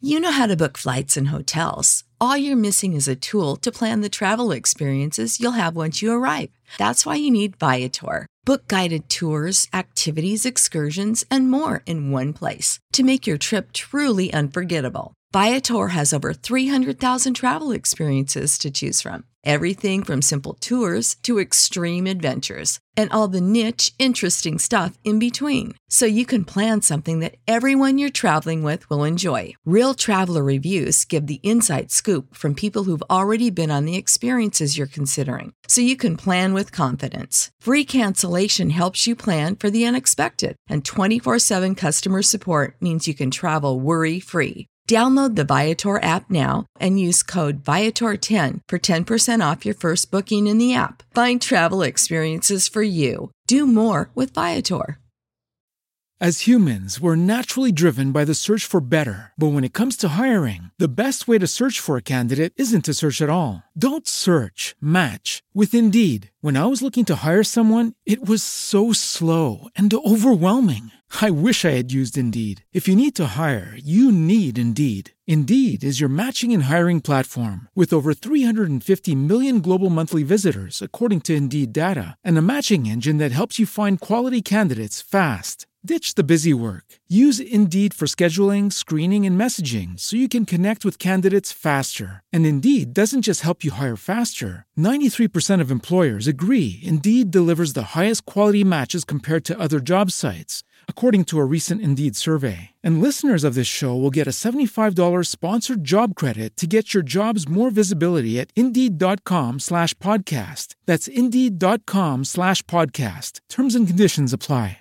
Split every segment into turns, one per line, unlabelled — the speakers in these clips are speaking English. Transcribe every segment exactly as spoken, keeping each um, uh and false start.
You know how to book flights and hotels. All you're missing is a tool to plan the travel experiences you'll have once you arrive. That's why you need Viator. Book guided tours, activities, excursions, and more in one place to make your trip truly unforgettable. Viator has over three hundred thousand travel experiences to choose from. Everything from simple tours to extreme adventures and all the niche, interesting stuff in between. So you can plan something that everyone you're traveling with will enjoy. Real traveler reviews give the inside scoop from people who've already been on the experiences you're considering. So you can plan with confidence. Free cancellation helps you plan for the unexpected. And twenty-four seven customer support means you can travel worry-free. Download the Viator app now and use code Viator ten for ten percent off your first booking in the app. Find travel experiences for you. Do more with Viator.
As humans, we're naturally driven by the search for better. But when it comes to hiring, the best way to search for a candidate isn't to search at all. Don't search, match with Indeed. When I was looking to hire someone, it was so slow and overwhelming. I wish I had used Indeed. If you need to hire, you need Indeed. Indeed is your matching and hiring platform with over three hundred fifty million global monthly visitors, according to Indeed data, and a matching engine that helps you find quality candidates fast. Ditch the busy work. Use Indeed for scheduling, screening, and messaging so you can connect with candidates faster. And Indeed doesn't just help you hire faster. ninety-three percent of employers agree Indeed delivers the highest quality matches compared to other job sites, according to a recent Indeed survey. And listeners of this show will get a seventy-five dollars sponsored job credit to get your jobs more visibility at Indeed.com slash podcast. That's Indeed.com slash podcast. Terms and conditions apply.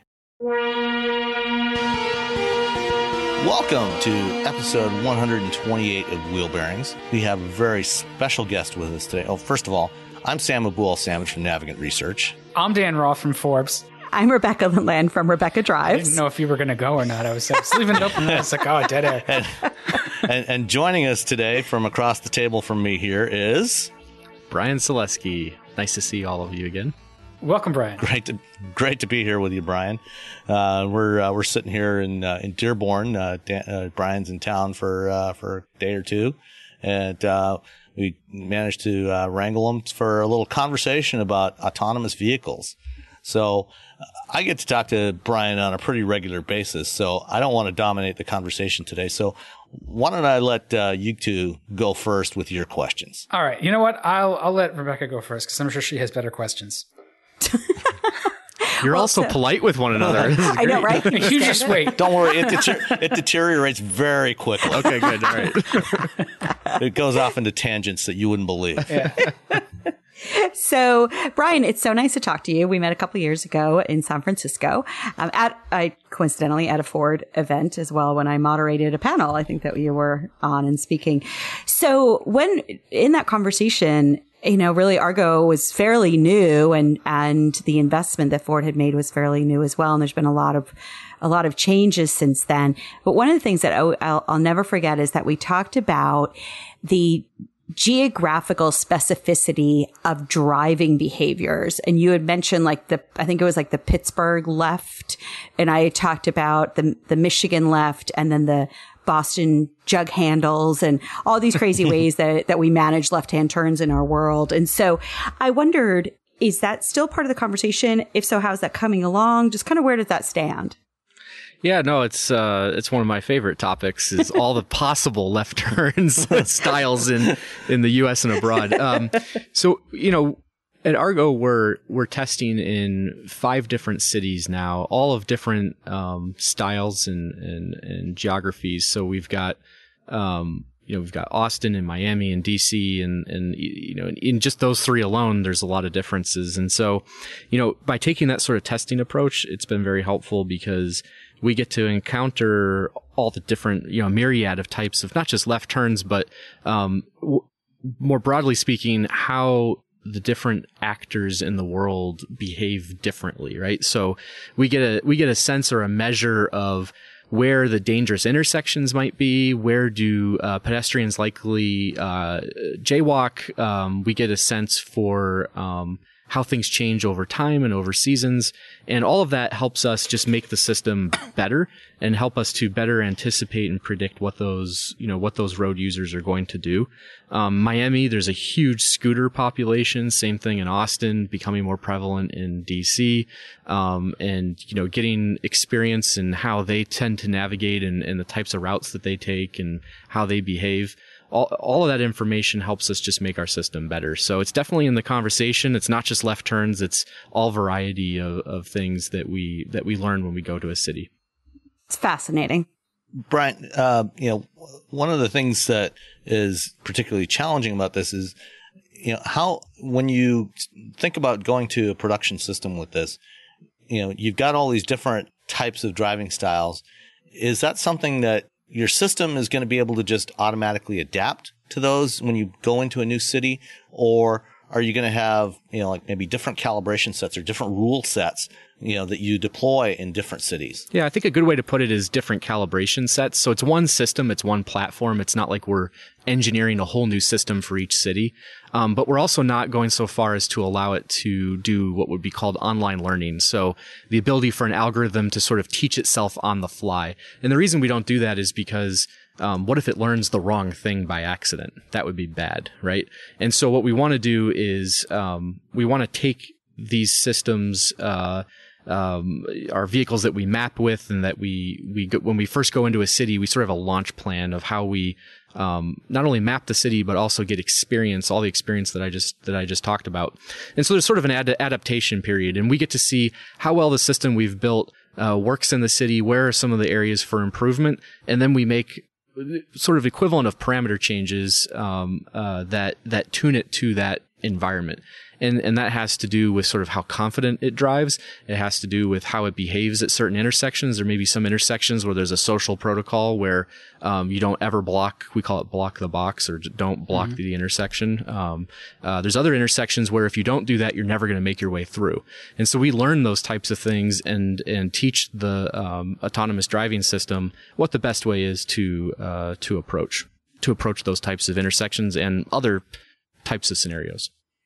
Welcome to episode one hundred twenty-eight of Wheel Bearings. We have a very special guest with us today. Oh, first of all, I'm Sam Abuel-Samad from Navigant Research.
I'm Dan Roth from Forbes.
I'm Rebecca Land from Rebecca Drives.
I didn't know if you were going to go or not. I was, I was leaving it open. I was like, oh, dead air.
And, and, and joining us today from across the table from me here is...
Brian Selesky. Nice to see all of you again.
Welcome, Brian.
Great to great to be here with you, Brian. Uh, we're uh, we're sitting here in uh, in Dearborn. Uh, Dan, uh, Brian's in town for uh, for a day or two, and uh, we managed to uh, wrangle him for a little conversation about autonomous vehicles. So uh, I get to talk to Brian on a pretty regular basis. So I don't want to dominate the conversation today. So why don't I let uh, you two go first with your questions?
All right. You know what? I'll I'll let Rebecca go first because I'm sure she has better questions.
You're well, also so, polite with one another.
I know, right?
You, you just wait.
Don't worry. It, deter- it deteriorates very quickly.
Okay, good. All right.
It goes off into tangents that you wouldn't believe.
Yeah.
So, Brian, it's so nice to talk to you. We met a couple of years ago in San Francisco um, at, I coincidentally, at a Ford event as well when I moderated a panel. I think that you were on and speaking. So, when in that conversation, you know, really Argo was fairly new and, and the investment that Ford had made was fairly new as well. And there's been a lot of, a lot of changes since then. But one of the things that I'll, I'll, I'll never forget is that we talked about the geographical specificity of driving behaviors. And you had mentioned like the, I think it was like the Pittsburgh left. And I talked about the, the Michigan left and then the Boston jug handles and all these crazy ways that, that we manage left-hand turns in our world. And so I wondered, is that still part of the conversation? If so, how's that coming along? Just kind of where does that stand?
Yeah, no, it's uh, it's one of my favorite topics is all the possible left turns styles in, in the U S and abroad. Um, so, you know, at Argo, we're we're testing in five different cities now, all of different um, styles and, and and geographies. So we've got, um, you know, we've got Austin and Miami and D C and and you know, in just those three alone, there's a lot of differences. And so, you know, by taking that sort of testing approach, it's been very helpful because we get to encounter all the different, you know, myriad of types of not just left turns, but um, w- more broadly speaking, how the different actors in the world behave differently, right? So we get a we get a sense or a measure of where the dangerous intersections might be, where do uh, pedestrians likely uh, jaywalk. Um, we get a sense for um, how things change over time and over seasons. And all of that helps us just make the system better and help us to better anticipate and predict what those, you know, what those road users are going to do. Um, Miami, there's a huge scooter population. Same thing in Austin, becoming more prevalent in D C. Um, and, you know, getting experience in how they tend to navigate and, and the types of routes that they take and how they behave. All, all of that information helps us just make our system better. So it's definitely in the conversation. It's not just left turns. It's all variety of, of things that we, that we learn when we go to a city.
It's fascinating.
Brian, uh, you know, one of the things that is particularly challenging about this is, you know, how, when you think about going to a production system with this, you know, you've got all these different types of driving styles. Is that something that your system is going to be able to just automatically adapt to those when you go into a new city? Or are you going to have, you know, like maybe different calibration sets or different rule sets, you know, that you deploy in different cities?
Yeah, I think a good way to put it is different calibration sets. So it's one system, it's one platform. It's not like we're engineering a whole new system for each city. Um, but we're also not going so far as to allow it to do what would be called online learning. So the ability for an algorithm to sort of teach itself on the fly. And the reason we don't do that is because Um, what if it learns the wrong thing by accident? That would be bad, right? And so what we want to do is um, we want to take these systems, uh, um, our vehicles that we map with, and that we we go, when we first go into a city, we sort of have a launch plan of how we um, not only map the city but also get experience, all the experience that I just that I just talked about. And so there's sort of an ad- adaptation period, and we get to see how well the system we've built uh, works in the city. Where are some of the areas for improvement? And then we make sort of equivalent of parameter changes um, uh, that that tune it to that environment. And and that has to do with sort of how confident it drives. It has to do with how it behaves at certain intersections. There may be some intersections where there's a social protocol where um, you don't ever block, we call it block the box, or don't block mm-hmm. the intersection. Um, uh, there's other intersections where if you don't do that, you're never going to make your way through. And so we learn those types of things and and teach the um, autonomous driving system what the best way is to uh, to approach to approach those types of intersections and other types of scenarios.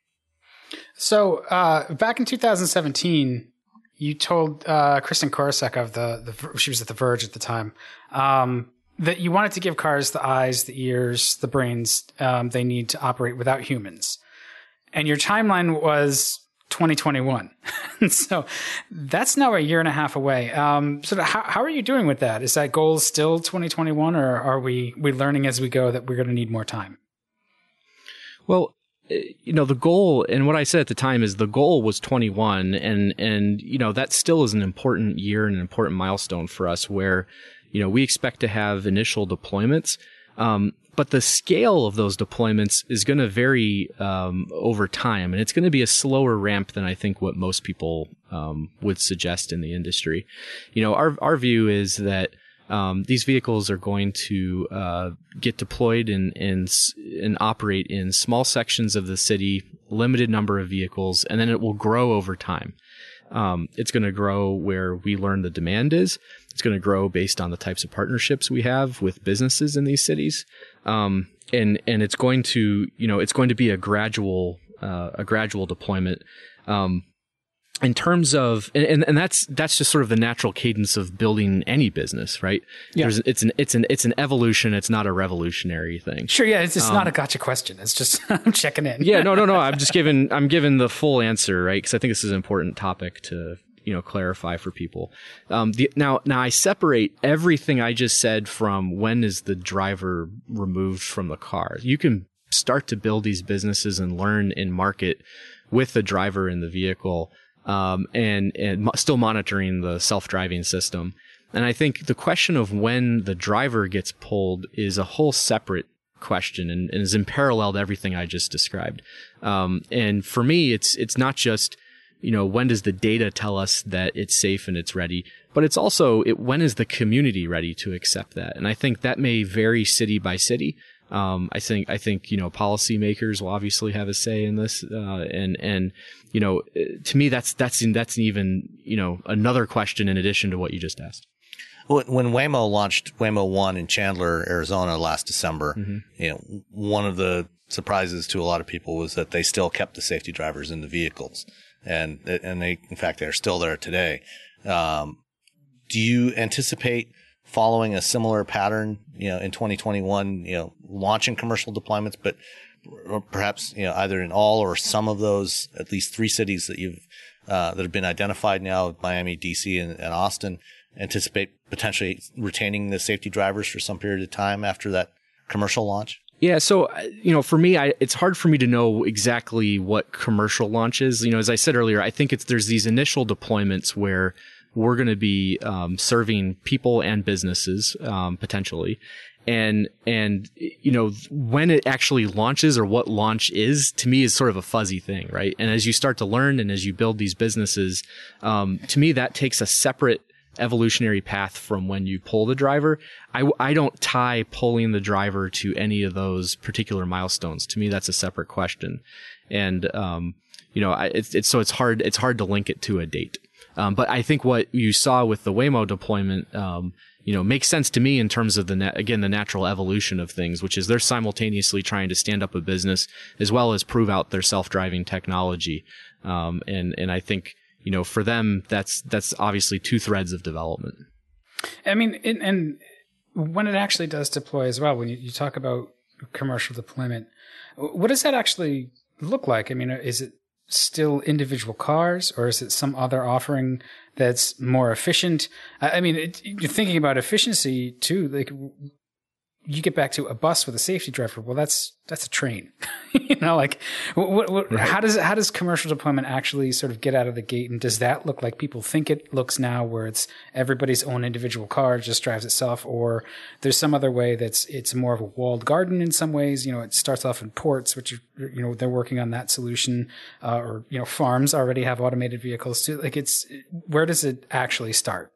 So uh, back in two thousand seventeen, you told uh, Kristen Korosek of the, the she was at The Verge at the time, um, that you wanted to give cars the eyes, the ears, the brains um, they need to operate without humans. And your timeline was twenty twenty-one. So that's now a year and a half away. Um, so how, how are you doing with that? Is that goal still twenty twenty-one, or are we, we learning as we go that we're going to need more time?
Well, you know, the goal, and what I said at the time is the goal was twenty-one, and, and, you know, that still is an important year and an important milestone for us where, you know, we expect to have initial deployments. Um, but the scale of those deployments is going to vary, um, over time, and it's going to be a slower ramp than I think what most people, um, would suggest in the industry. You know, our, our view is that Um, these vehicles are going to uh, get deployed and, and and operate in small sections of the city, limited number of vehicles, and then it will grow over time. Um, it's going to grow where we learn the demand is. It's going to grow based on the types of partnerships we have with businesses in these cities, um, and and it's going to you know it's going to be a gradual uh, a gradual deployment. Um, In terms of, and, and that's, that's just sort of the natural cadence of building any business, right? Yeah. There's, it's an, it's an, it's an evolution. It's not a revolutionary thing.
Sure. Yeah. It's just
um,
not a gotcha question. It's just, I'm checking in.
Yeah. No, no, no. I'm just giving, I'm giving the full answer, right? Cause I think this is an important topic to, you know, clarify for people. Um, the, now, now I separate everything I just said from when is the driver removed from the car. You can start to build these businesses and learn and market with the driver in the vehicle. Um, and, and mo- still monitoring the self-driving system. And I think the question of when the driver gets pulled is a whole separate question and, and is in parallel to everything I just described. Um, and for me, it's, it's not just, you know, when does the data tell us that it's safe and it's ready, but it's also, it, when is the community ready to accept that? And I think that may vary city by city. Um, I think, I think, you know, policymakers will obviously have a say in this. Uh, and, and, you know, to me, that's, that's, that's even, you know, another question in addition to what you just asked.
when, when Waymo launched Waymo One in Chandler, Arizona last December,
Mm-hmm.
you know, one of the surprises to a lot of people was that they still kept the safety drivers in the vehicles, and and they, in fact, they're still there today. Um, do you anticipate following a similar pattern, you know, in twenty twenty-one, you know, launching commercial deployments, but perhaps, you know, either in all or some of those, at least three cities that you've, uh, that have been identified now, Miami, D C, and, and Austin, anticipate potentially retaining the safety drivers for some period of time after that commercial launch?
Yeah. So, you know, for me, I, it's hard for me to know exactly what commercial launch is. You know, as I said earlier, I think it's, there's these initial deployments where we're going to be um, serving people and businesses um, potentially. And, and, you know, when it actually launches or what launch is, to me, is sort of a fuzzy thing, right? And as you start to learn and as you build these businesses, um, to me, that takes a separate evolutionary path from when you pull the driver. I, I don't tie pulling the driver to any of those particular milestones. To me, that's a separate question. And, um, you know, I, it's, it's, so it's hard, it's hard to link it to a date. Um, but I think what you saw with the Waymo deployment, um, you know, makes sense to me in terms of the, na- again, the natural evolution of things, which is they're simultaneously trying to stand up a business as well as prove out their self-driving technology. Um, and, and I think, you know, for them, that's, that's obviously two threads of development.
I mean, and, and when it actually does deploy as well, when you, you talk about commercial deployment, what does that actually look like? I mean, is it still individual cars, or is it some other offering that's more efficient? I mean, it, you're thinking about efficiency too. Like, you get back to a bus with a safety driver. Well, that's that's a train. You know, like, what, what,
right.
how does how does commercial deployment actually sort of get out of the gate? And does that look like people think it looks now, where it's everybody's own individual car just drives itself, or there's some other way that's it's more of a walled garden in some ways? You know, it starts off in ports, which are, you know, they're working on that solution, uh, or you know, farms already have automated vehicles too. Like, it's where does it actually start?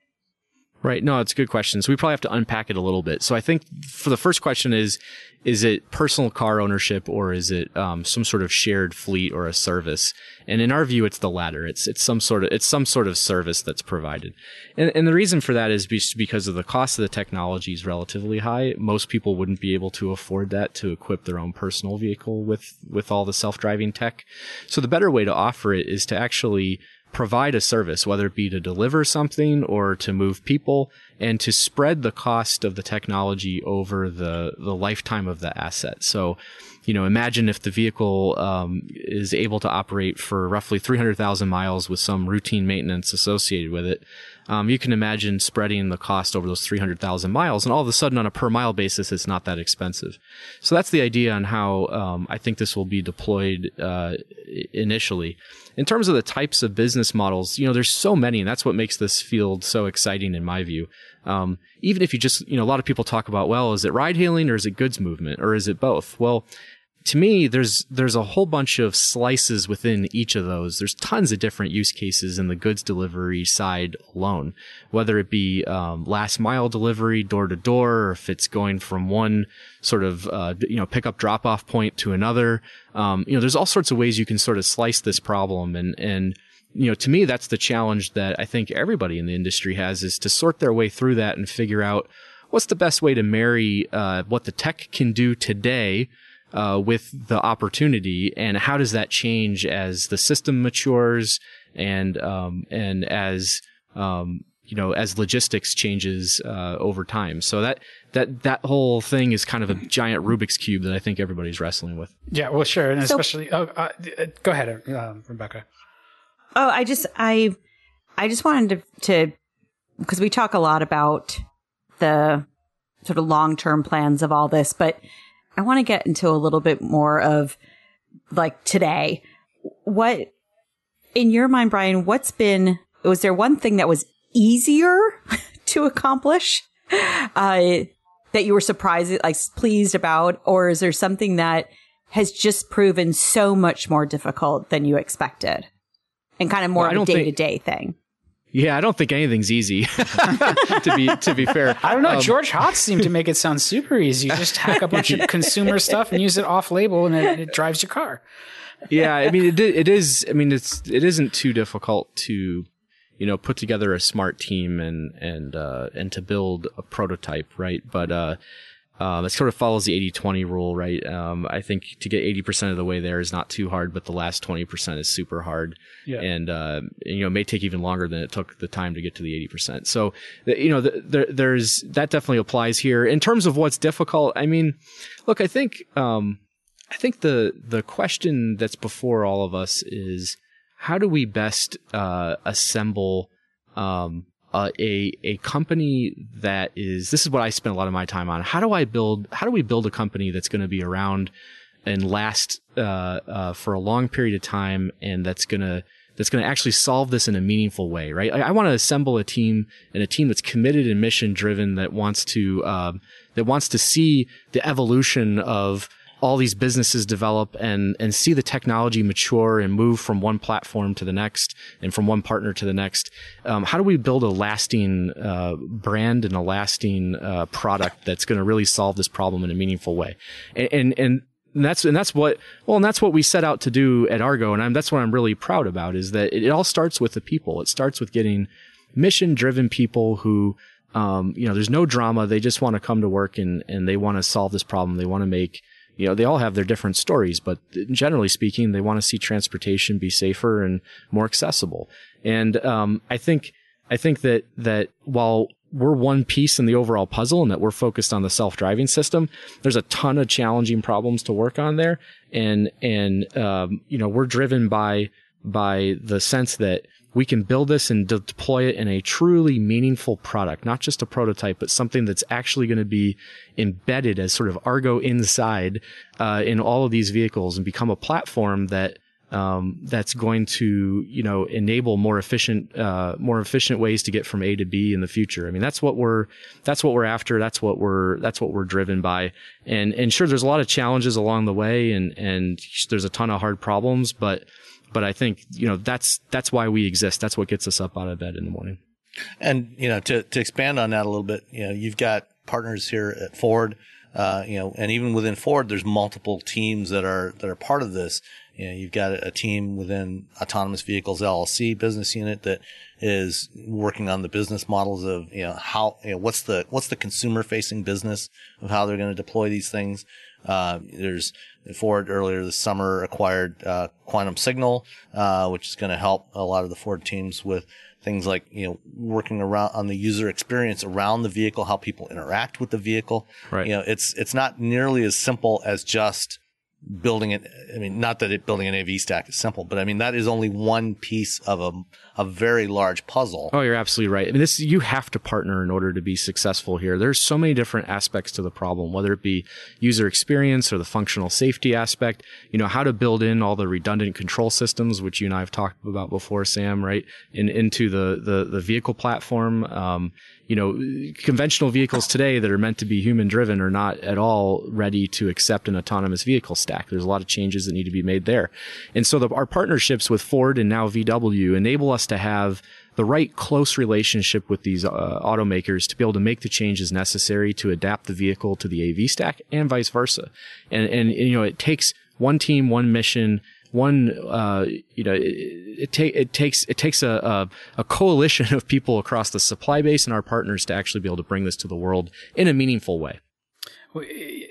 Right. No, it's a good question. So we probably have to unpack it a little bit. So I think for the first question is, is it personal car ownership, or is it um, some sort of shared fleet or a service? And in our view, it's the latter. It's it's some sort of it's some sort of service that's provided. And and the reason for that is because of the cost of the technology is relatively high. Most people wouldn't be able to afford that to equip their own personal vehicle with with all the self-driving tech. So the better way to offer it is to actually provide a service, whether it be to deliver something or to move people, and to spread the cost of the technology over the, the lifetime of the asset. So, you know, imagine if the vehicle um, is able to operate for roughly three hundred thousand miles with some routine maintenance associated with it. Um, you can imagine spreading the cost over those three hundred thousand miles, and all of a sudden on a per mile basis, it's not that expensive. So that's the idea on how um, I think this will be deployed uh, initially. In terms of the types of business models, you know, there's so many, and that's what makes this field so exciting in my view. Um, even if you just, you know, a lot of people talk about, well, is it ride hailing or is it goods movement, or is it both? Well, to me, there's there's a whole bunch of slices within each of those. There's tons of different use cases in the goods delivery side alone, whether it be um, last mile delivery, door to door, or if it's going from one sort of uh, you know pickup drop off point to another. Um, you know, there's all sorts of ways you can sort of slice this problem, and and you know, to me, that's the challenge that I think everybody in the industry has, is to sort their way through that and figure out what's the best way to marry uh, what the tech can do today Uh, with the opportunity, and how does that change as the system matures, and um, and as um, you know, as logistics changes uh, over time. So that that that whole thing is kind of a giant Rubik's cube that I think everybody's wrestling with.
Yeah, well, sure, and
So-
especially. Oh, uh, go ahead, uh, Rebecca.
Oh, I just I I just wanted to to because we talk a lot about the sort of long-term plans of all this, but I want to get into a little bit more of like today. What, in your mind, Brian, what's been, was there one thing that was easier to accomplish uh, that you were surprised, like pleased about? Or is there something that has just proven so much more difficult than you expected and kind of more
Well, I
of a
don't
day
think-
to day thing?
Yeah, I don't think anything's easy. to be to be fair,
I don't know.
Um,
George Hotz seemed to make it sound super easy. You just hack a bunch of consumer stuff and use it off label, and it, it drives your car.
yeah, I mean, it it is. I mean, it's it isn't too difficult to, you know, put together a smart team and and uh, and to build a prototype, right? But uh, um, it sort of follows the eighty twenty rule, right? Um, I think to get eighty percent of the way there is not too hard, but the last twenty percent is super hard,
Yeah.
and uh, you know, may take even longer than it took the time to get to the eighty percent. So, you know, the, there, there's that definitely applies here in terms of what's difficult. I mean, look, I think um, I think the the question that's before all of us is, how do we best uh, assemble um, uh, a a company that is, this is what I spend a lot of my time on. How do I build, how do we build a company that's going to be around and last uh, uh, for a long period of time, and that's going to that's going to actually solve this in a meaningful way, right? I, I want to assemble a team and a team that's committed and mission driven, that wants to um, that wants to see the evolution of all these businesses develop and, and see the technology mature and move from one platform to the next and from one partner to the next. Um, how do we build a lasting uh, brand and a lasting uh, product that's going to really solve this problem in a meaningful way? And, and, and that's, and that's what, well, and that's what we set out to do at Argo. And I'm, that's what I'm really proud about, is that it, it all starts with the people. It starts with getting mission driven people who, um, you know, there's no drama. They just want to come to work and, and they want to solve this problem. They want to make, you know, they all have their different stories, but generally speaking, they want to see transportation be safer and more accessible. And um, I think I think that that while we're one piece in the overall puzzle and that we're focused on the self-driving system, there's a ton of challenging problems to work on there. And and um, you know, we're driven by by the sense that we can build this and de- deploy it in a truly meaningful product, not just a prototype, but something that's actually going to be embedded as sort of Argo inside uh, in all of these vehicles, and become a platform that um, that's going to, you know, enable more efficient, uh, more efficient ways to get from A to B in the future. I mean, that's what we're that's what we're after. That's what we're that's what we're driven by. And and sure, there's a lot of challenges along the way, and and there's a ton of hard problems, but. But I think, you know, that's that's why we exist. That's what gets us up out of bed in the morning.
And, you know, to, to expand on that a little bit, you know, you've got partners here at Ford, uh, you know, and even within Ford, there's multiple teams that are that are part of this. You know, you've got a team within Autonomous Vehicles L L C business unit that is working on the business models of, you know, how, you know, what's the what's the consumer facing business of how they're going to deploy these things. Uh, there's Ford earlier this summer acquired uh, Quantum Signal, uh, which is going to help a lot of the Ford teams with things like, you know, working around on the user experience around the vehicle, how people interact with the vehicle.
Right.
You know, it's it's not nearly as simple as just building it. I mean, not that it building an A V stack is simple, but I mean, that is only one piece of a, a very large puzzle.
Oh, you're absolutely right. I mean, this, you have to partner in order to be successful here. There's so many different aspects to the problem, whether it be user experience or the functional safety aspect, you know, how to build in all the redundant control systems, which you and I have talked about before, Sam, right? In, into the, the, the vehicle platform. Um, you know, conventional vehicles today that are meant to be human driven are not at all ready to accept an autonomous vehicle stack. There's a lot of changes that need to be made there. And so the, our partnerships with Ford and now V W enable us to have the right close relationship with these uh, automakers to be able to make the changes necessary to adapt the vehicle to the A V stack and vice versa. And, and, and you know, it takes one team, one mission, one, uh, you know, it, it, ta- it takes, it takes a, a, a coalition of people across the supply base and our partners to actually be able to bring this to the world in a meaningful way.
Well,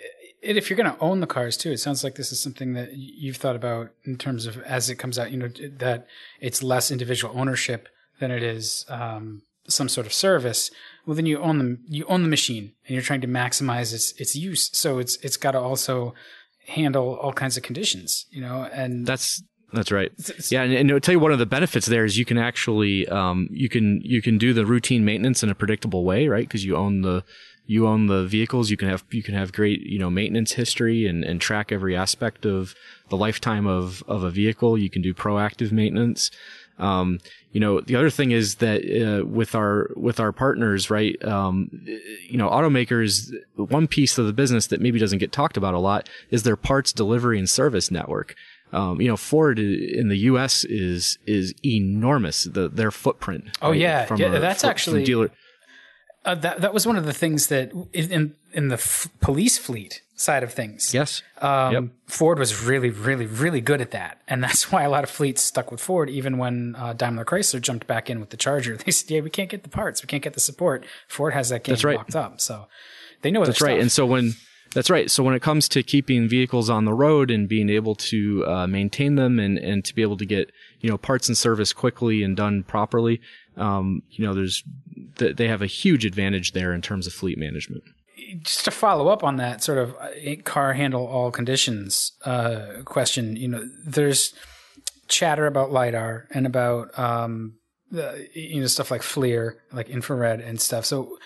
if you're going to own the cars too, it sounds like this is something that you've thought about in terms of as it comes out, you know, that it's less individual ownership than it is, um, some sort of service. Well, then you own them, you own the machine and you're trying to maximize its, its use. So it's, it's got to also handle all kinds of conditions, you know, and
that's that's right. Yeah, and, and I'll tell you one of the benefits there is you can actually um, you can you can do the routine maintenance in a predictable way, right? Because you own the you own the vehicles. You can have you can have great you know maintenance history and, and track every aspect of the lifetime of of a vehicle. You can do proactive maintenance. Um, you know, the other thing is that, uh, with our, with our partners, right, um, you know, automakers, one piece of the business that maybe doesn't get talked about a lot is their parts delivery and service network. Um, you know, Ford in the U S is, is enormous, the, their footprint.
Oh,
right,
yeah.
From
yeah
a,
that's
from,
actually,
from dealer.
uh, that that was one of the things that in in the f- police fleet side of things.
Yes.
Um,
Yep.
Ford was really, really, really good at that. And that's why a lot of fleets stuck with Ford. Even when uh, Daimler Chrysler jumped back in with the Charger, they said, yeah, we can't get the parts. We can't get the support. Ford has that game
That's right.
locked up. So they know
That's
their
right.
stuff.
And so when that's right. So when it comes to keeping vehicles on the road and being able to uh, maintain them and, and to be able to get, you know, parts and service quickly and done properly, um, you know, there's they have a huge advantage there in terms of fleet management.
Just to follow up on that sort of car handle all conditions uh, question, you know, there's chatter about LiDAR and about, um, the, you know, stuff like FLIR, like infrared and stuff. So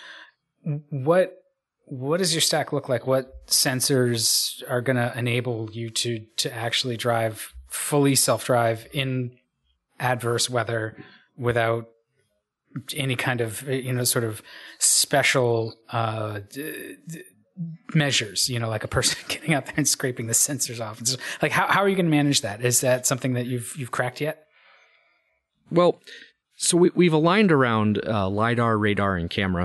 what, what does your stack look like? What sensors are going to enable you to, to actually drive fully self-drive in adverse weather without any kind of, you know, sort of special uh, d- d- measures, you know, like a person getting out there and scraping the sensors off? And so, like, how how are you going to manage that? Is that something that you've you've cracked yet?
Well, so we, we've aligned around uh, LiDAR, radar, and camera.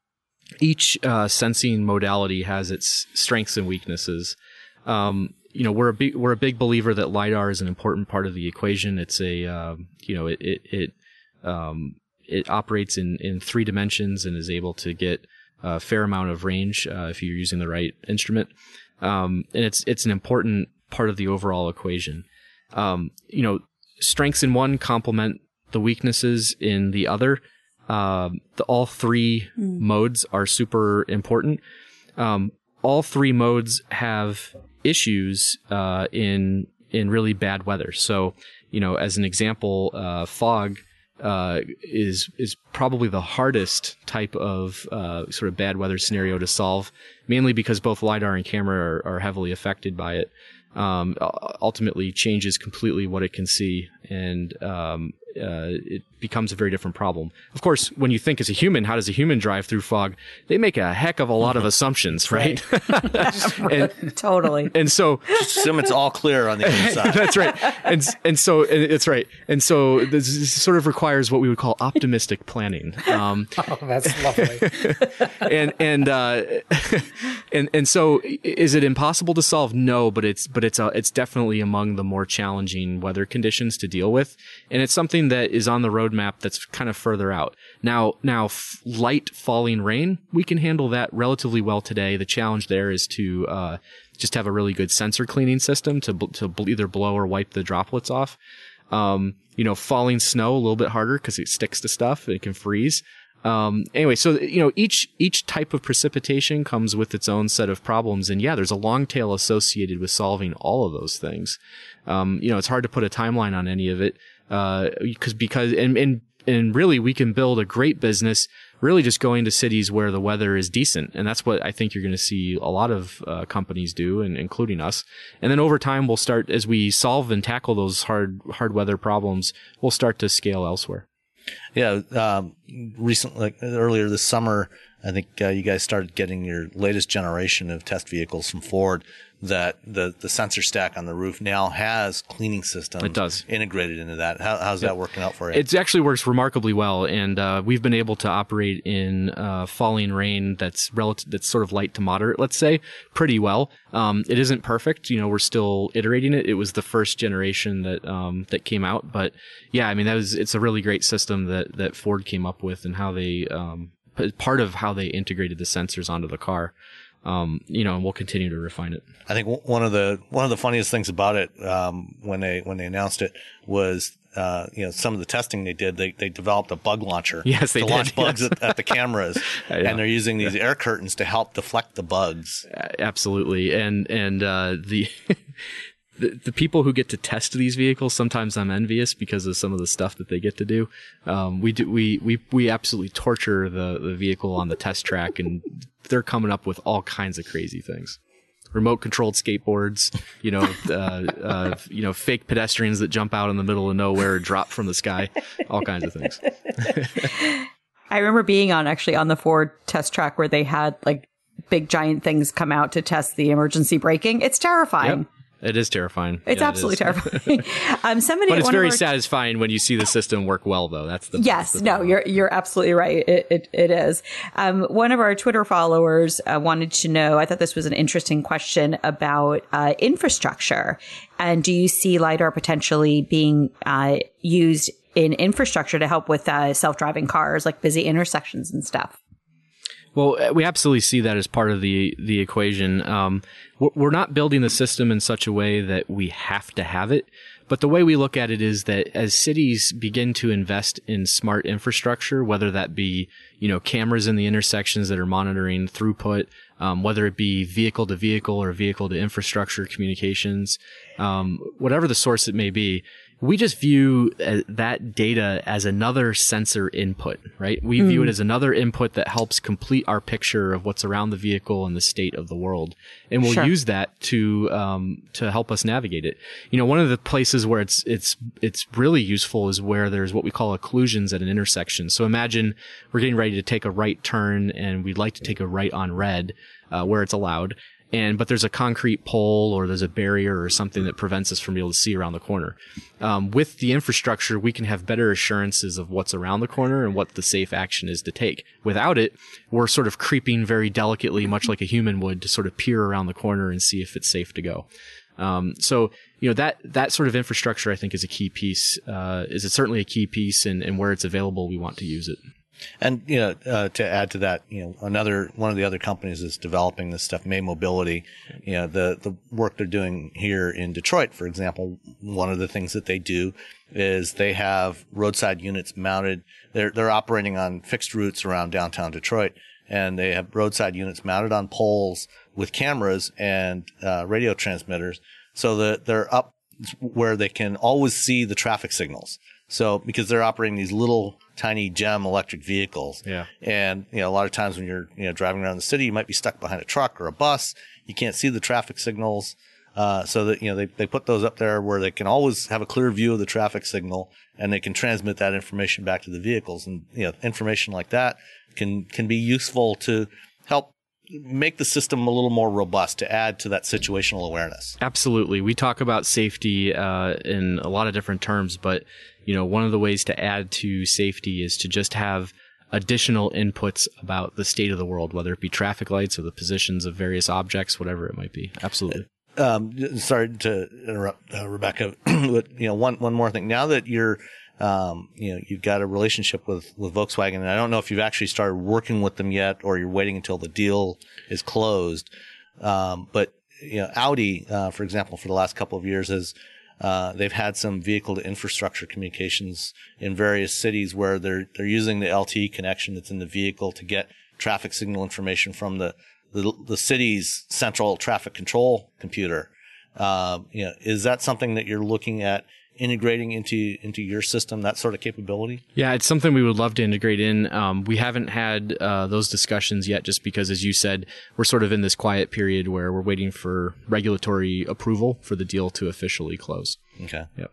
Each uh, sensing modality has its strengths and weaknesses. Um, you know, we're a big we're a big believer that LiDAR is an important part of the equation. It's a uh, you know it it, it um, It operates in, in three dimensions and is able to get a fair amount of range uh, if you're using the right instrument. Um, and it's it's an important part of the overall equation. Um, you know, strengths in one complement the weaknesses in the other. Um, the, all three mm. modes are super important. Um, all three modes have issues uh, in in really bad weather. So, you know, as an example, uh, fog. Uh, is is probably the hardest type of uh, sort of bad weather scenario to solve, mainly because both LiDAR and camera are, are heavily affected by it. Um, ultimately changes completely what it can see, and um, uh, it becomes a very different problem. Of course, when you think as a human, how does a human drive through fog? They make a heck of a lot of assumptions, right? and,
totally.
And so,
just assume it's all clear on the inside.
That's right. And and so and it's right. And so this sort of requires what we would call optimistic planning. Um,
oh, that's lovely.
and and uh, and and so, is it impossible to solve? No, but it's but it's uh, it's definitely among the more challenging weather conditions to deal with, and it's something that is on the roadmap that's kind of further out. Now, now, f- light falling rain, we can handle that relatively well today. The challenge there is to uh, just have a really good sensor cleaning system to bl- to bl- either blow or wipe the droplets off. Um, you know, falling snow a little bit harder because it sticks to stuff. It can freeze. Um, anyway, so, you know, each, each type of precipitation comes with its own set of problems. And yeah, there's a long tail associated with solving all of those things. Um, you know, it's hard to put a timeline on any of it, uh, because, because, and, and, and really we can build a great business really just going to cities where the weather is decent. And that's what I think you're going to see a lot of uh, companies do, and including us. And then over time, we'll start, as we solve and tackle those hard, hard weather problems, we'll start to scale elsewhere.
Yeah. Um, recently, like earlier this summer, I think uh, you guys started getting your latest generation of test vehicles from Ford, that the, the sensor stack on the roof now has cleaning systems.
It does.
Integrated into that. How, how's
yep.
that working out for you?
It actually works remarkably well, and uh, we've been able to operate in uh, falling rain that's relative, that's sort of light to moderate, let's say, pretty well. Um, it isn't perfect. You know, we're still iterating it. It was the first generation that um, that came out, but yeah, I mean, that was it's a really great system that that Ford came up with, and how they um, part of how they integrated the sensors onto the car. Um, you know, and we'll continue to refine it.
I think one of the one of the funniest things about it, um, when they when they announced it was, uh, you know, some of the testing they did. They they developed a bug launcher.
Yes, they
to
did.
launch bugs
yes.
at, at the cameras, and they're using these air curtains to help deflect the bugs.
Absolutely, and and uh, the. The, the people who get to test these vehicles, sometimes I'm envious because of some of the stuff that they get to do. Um, we do, we, we, we absolutely torture the, the vehicle on the test track, and they're coming up with all kinds of crazy things. Remote controlled skateboards, you know, uh, uh, you know, fake pedestrians that jump out in the middle of nowhere or drop from the sky, all kinds of things.
I remember being on actually on the Ford test track where they had like big giant things come out to test the emergency braking. It's terrifying.
Yep. It is terrifying.
It's
yeah,
absolutely
it
terrifying. um, somebody,
but it's
one
very
of our,
satisfying when you see the system work well, though. That's the
yes.
that's the
No, you're you're absolutely right. It it, it is. Um, one of our Twitter followers uh, wanted to know. I thought this was an interesting question about uh, infrastructure, and do you see LiDAR potentially being uh, used in infrastructure to help with uh, self-driving cars, like busy intersections and stuff?
Well, we absolutely see that as part of the the equation. Um, we're not building the system in such a way that we have to have it, but the way we look at it is that as cities begin to invest in smart infrastructure, whether that be, you know, cameras in the intersections that are monitoring throughput, um, whether it be vehicle to vehicle or vehicle to infrastructure communications, um, whatever the source it may be, we just view uh, that data as another sensor input, right? We mm. view it as another input that helps complete our picture of what's around the vehicle and the state of the world. And we'll
sure.
use that to, um, to help us navigate it. You know, one of the places where it's, it's, it's really useful is where there's what we call occlusions at an intersection. So imagine we're getting ready to take a right turn and we'd like to take a right on red, uh, where it's allowed. And, but there's a concrete pole or there's a barrier or something that prevents us from being able to see around the corner. Um, with the infrastructure, we can have better assurances of what's around the corner and what the safe action is to take. Without it, we're sort of creeping very delicately, much like a human would, to sort of peer around the corner and see if it's safe to go. Um, so, you know, that, that sort of infrastructure, I think, is a key piece, uh, is it certainly a key piece, and, and where it's available, we want to use it.
And, you know, uh, to add to that, you know, another, one of the other companies that's developing this stuff, May Mobility, you know, the, the work they're doing here in Detroit, for example, one of the things that they do is they have roadside units mounted. They're, they're operating on fixed routes around downtown Detroit, and they have roadside units mounted on poles with cameras and, uh, radio transmitters so that they're up where they can always see the traffic signals. So, because they're operating these little tiny GEM electric vehicles.
Yeah.
And, you know, a lot of times when you're, you know, driving around the city, you might be stuck behind a truck or a bus. You can't see the traffic signals. Uh, so that, you know, they, they put those up there where they can always have a clear view of the traffic signal and they can transmit that information back to the vehicles. And, you know, information like that can, can be useful to help make the system a little more robust, to add to that situational awareness.
Absolutely. We talk about safety uh, in a lot of different terms, but, you know, one of the ways to add to safety is to just have additional inputs about the state of the world, whether it be traffic lights or the positions of various objects, whatever it might be. Absolutely.
Um, sorry to interrupt, uh, Rebecca, but, you know, one, one more thing. Now that you're, um, you know, you've got a relationship with, with Volkswagen, and I don't know if you've actually started working with them yet or you're waiting until the deal is closed. Um, but, you know, Audi, uh, for example, for the last couple of years has, uh, they've had some vehicle to infrastructure communications in various cities where they're, they're using the L T E connection that's in the vehicle to get traffic signal information from the, the, the city's central traffic control computer. Um, you know, is that something that you're looking at integrating into into your system, that sort of capability?
Yeah, it's something we would love to integrate in. Um, we haven't had uh, those discussions yet just because, as you said, we're sort of in this quiet period where we're waiting for regulatory approval for the deal to officially close.
Okay.
Yep.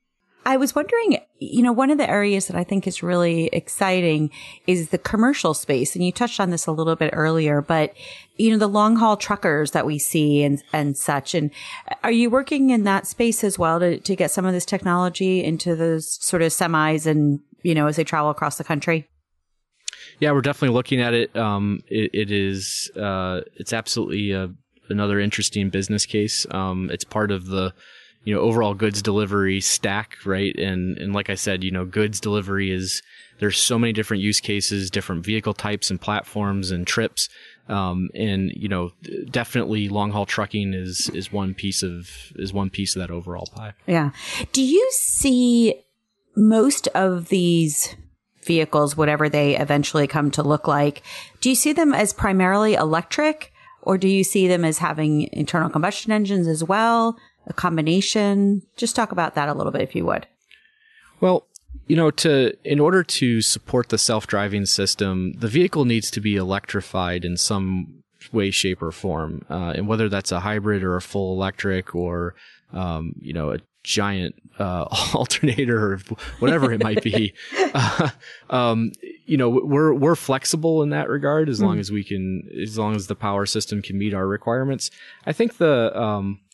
I was wondering, you know, one of the areas that I think is really exciting is the commercial space. And you touched on this a little bit earlier, but, you know, the long haul truckers that we see and, and such. And are you working in that space as well to, to get some of this technology into those sort of semis and, you know, as they travel across the country?
Yeah, we're definitely looking at it. Um, it, it is, uh, it's absolutely a, another interesting business case. Um, it's part of the, you know, overall goods delivery stack, right? And, and like I said, you know, goods delivery is, there's so many different use cases, different vehicle types and platforms and trips. Um, and, you know, definitely long haul trucking is, is one piece of, is one piece of that overall pie.
Yeah. Do you see most of these vehicles, whatever they eventually come to look like, do you see them as primarily electric, or do you see them as having internal combustion engines as well? A combination? Just talk about that a little bit, if you would.
Well, you know, to in order to support the self-driving system, the vehicle needs to be electrified in some way, shape, or form. Uh, and whether that's a hybrid or a full electric or, um, you know, a giant uh, alternator or whatever it might be, uh, um, you know, we're we're flexible in that regard as long as we can, as long as the power system can meet our requirements. I think the um,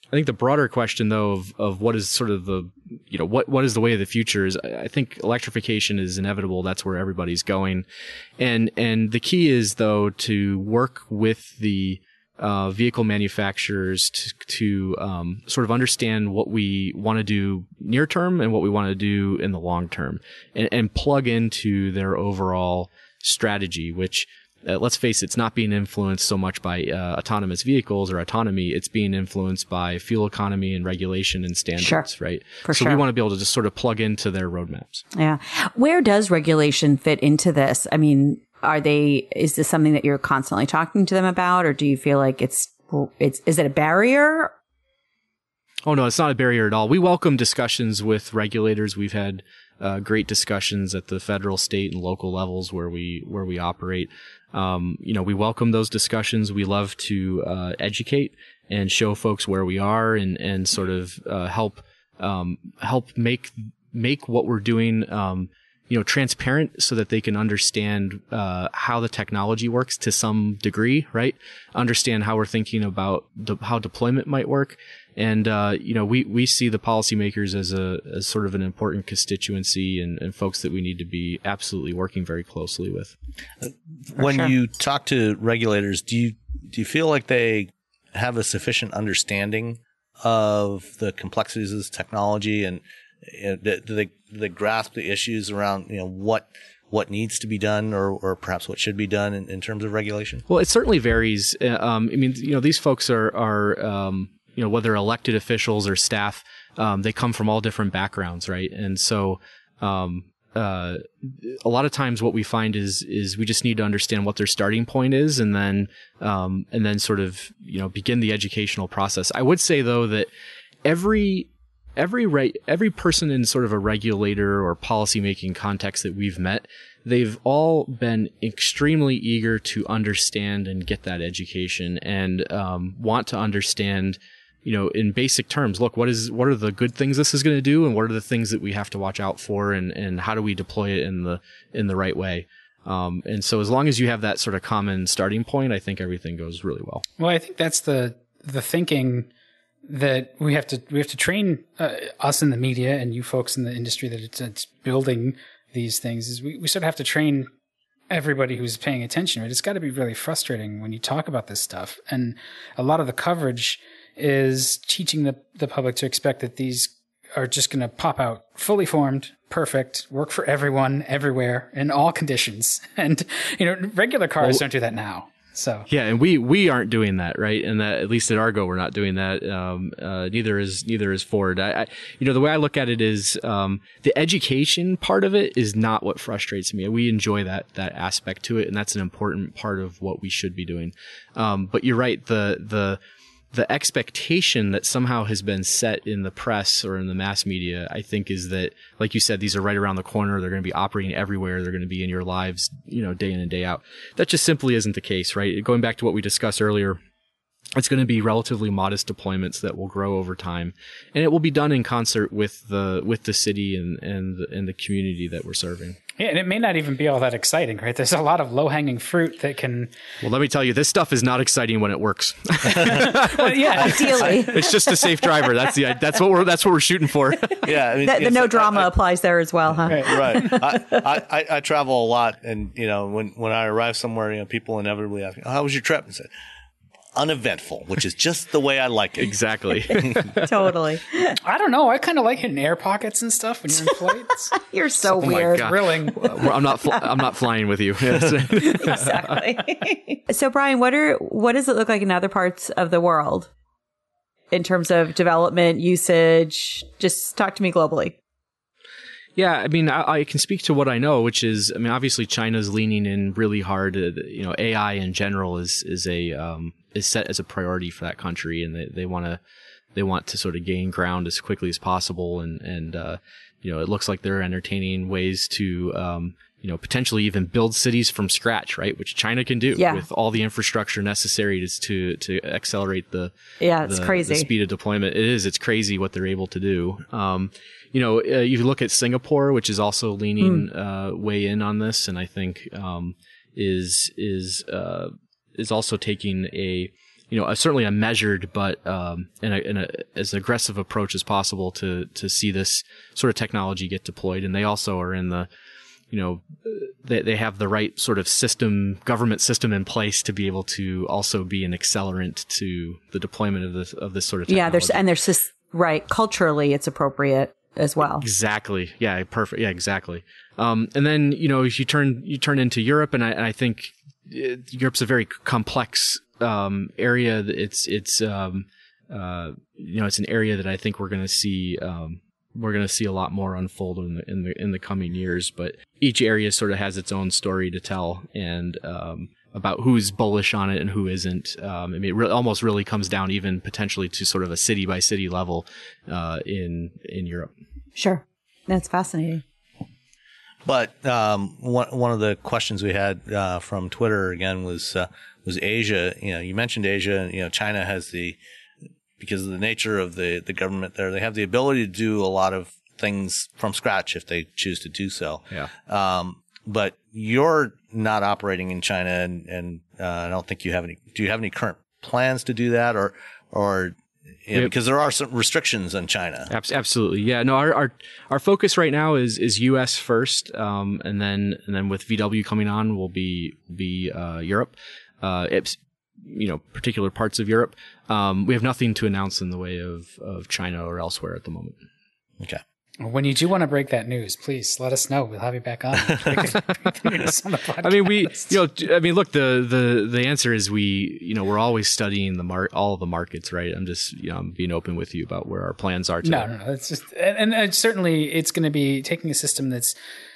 I think the broader question, though, of, of what is sort of the, you know, what, what is the way of the future is, I think electrification is inevitable. That's where everybody's going. And, and the key is, though, to work with the, uh, vehicle manufacturers to, to, um, sort of understand what we want to do near term and what we want to do in the long term, and, and plug into their overall strategy, which, Uh, let's face it, it's not being influenced so much by uh, autonomous vehicles or autonomy. It's being influenced by fuel economy and regulation and standards,
Sure.
right?
For
so
sure.
we want to be able to just sort of plug into their roadmaps.
Yeah. Where does regulation fit into this? I mean, are they, is this something that you're constantly talking to them about, or do you feel like it's, it's, is it a barrier?
Oh, no, it's not a barrier at all. We welcome discussions with regulators. We've had uh, great discussions at the federal, state, and local levels where we, where we operate. Um, you know, we welcome those discussions. We love to, uh, educate and show folks where we are and, and sort of, uh, help, um, help make, make what we're doing, um, you know, transparent so that they can understand, uh, how the technology works to some degree, right? Understand how we're thinking about de- how deployment might work. And, uh, you know, we, we see the policymakers as a, as sort of an important constituency and, and folks that we need to be absolutely working very closely with.
When
sure.
you talk to regulators, do you, do you feel like they have a sufficient understanding of the complexities of this technology, and you know, do they, do they grasp the issues around, you know, what, what needs to be done, or, or perhaps what should be done in, in terms of regulation?
Well, it certainly varies. Uh, Um, I mean, you know, these folks are, are, um, you know, whether elected officials or staff, um, they come from all different backgrounds, right? And so, um, uh, a lot of times what we find is, is we just need to understand what their starting point is, and then, um, and then sort of, you know, begin the educational process. I would say, though, that every, every, re- every person in sort of a regulator or policymaking context that we've met, they've all been extremely eager to understand and get that education, and, um, want to understand, you know, in basic terms, look, what is, what are the good things this is going to do, and what are the things that we have to watch out for, and, and how do we deploy it in the, in the right way? Um, and so as long as you have that sort of common starting point, I think everything goes really well.
Well, I think that's the the thinking that we have to we have to train uh, us in the media and you folks in the industry that it's, it's building these things. Is we, we sort of have to train everybody who's paying attention. Right? It's got to be really frustrating when you talk about this stuff, and a lot of the coverage is teaching the, the public to expect that these are just going to pop out fully formed, perfect, work for everyone, everywhere, in all conditions. And, you know, regular cars
Well,
don't do that now. So
yeah, and we, we aren't doing that, right? And that, at least at Argo, we're not doing that. Um, uh, neither is, neither is Ford. I, I, you know, the way I look at it is, um, the education part of it is not what frustrates me. We enjoy that, that aspect to it, and that's an important part of what we should be doing. Um, but you're right, the, the, the expectation that somehow has been set in the press or in the mass media, I think, is that, like you said, these are right around the corner. They're going to be operating everywhere. They're going to be in your lives, you know, day in and day out. That just simply isn't the case, right? Going back to what we discussed earlier, it's going to be relatively modest deployments that will grow over time, and it will be done in concert with the with the city and and the, and the community that we're serving.
yeah, and it may not even be all that exciting, right? There's a lot of low hanging fruit that can.
Well, let me tell you, this stuff is not exciting when it works.
Well, yeah,
Ideally.
It's just a safe driver. That's the that's what we're that's what we're shooting for.
Yeah, I mean,
The, the
it's-
no
I-
drama
I-
applies there as well, huh?
right. I, I, I, I travel a lot, and you know, when, when I arrive somewhere, you know, people inevitably ask me, oh, "How was your trip?" And I said, "Uneventful," which is just the way I like it.
Exactly.
Totally.
I don't know. I kind of like hitting air pockets and stuff when you're in flights.
You're so
Oh my
weird.
God.
Grilling.
Well, I'm not. Fl- I'm not flying with you. Yes.
Exactly. So, Brian, what are what does it look like in other parts of the world in terms of development, usage? Just talk to me globally.
Yeah, I mean, I, I can speak to what I know, which is, I mean, obviously China's leaning in really hard. Uh, you know, A I in general is is a um, is set as a priority for that country, and they they want to they want to sort of gain ground as quickly as possible, and and uh, you know, it looks like they're entertaining ways to um, you know, potentially even build cities from scratch, right? Which China can do
Yeah.
with all the infrastructure necessary to to, to accelerate the
Yeah, it's
the,
crazy.
the speed of deployment. It is. It's crazy what they're able to do. Um, you know, uh, you look at Singapore, which is also leaning uh, way in on this, and I think um, is is uh, is also taking a you know, a, certainly a measured, but um, in, a, in a as aggressive approach as possible to to see this sort of technology get deployed. And they also are in the, you know, they they have the right sort of system, government system in place to be able to also be an accelerant to the deployment of this of this sort of technology.
Yeah, there's and there's just right culturally, it's appropriate as well.
Exactly. Yeah. Perfect. Yeah. Exactly. Um, and then you know, you turn you turn into Europe, and I, and I think Europe's a very complex um, area. It's it's um, uh, you know it's an area that I think we're going to see um, we're going to see a lot more unfold in the in the in the coming years. But each area sort of has its own story to tell, and um, about who's bullish on it and who isn't. Um, I mean, it re- almost really comes down even potentially to sort of a city by city level uh, in in Europe.
Sure, that's fascinating.
But um, one one of the questions we had uh, from Twitter again was uh, was Asia. You know, you mentioned Asia. You know, China has the because of the nature of the the government there, they have the ability to do a lot of things from scratch if they choose to do so.
Yeah.
Um, but you're not operating in China, and, and uh, I don't think you have any. Do you have any current plans to do that, or or? Yeah, because there are some restrictions on China.
Absolutely, yeah. No, our our, our focus right now is is U S first, um, and then and then with V W coming on, will be be uh, Europe. Uh, it's, you know, particular parts of Europe. Um, we have nothing to announce in the way of of China or elsewhere at the moment.
Okay.
When you do want to break that news, please let us know. We'll have you back on.
I mean, we, you know, I mean, look, the, the, the answer is we, you know, we're always studying the mar- all the markets, right? I'm just, you know, I'm being open with you about where our plans are today.
No, no, no. It's just, and, and certainly it's going to be taking a system that's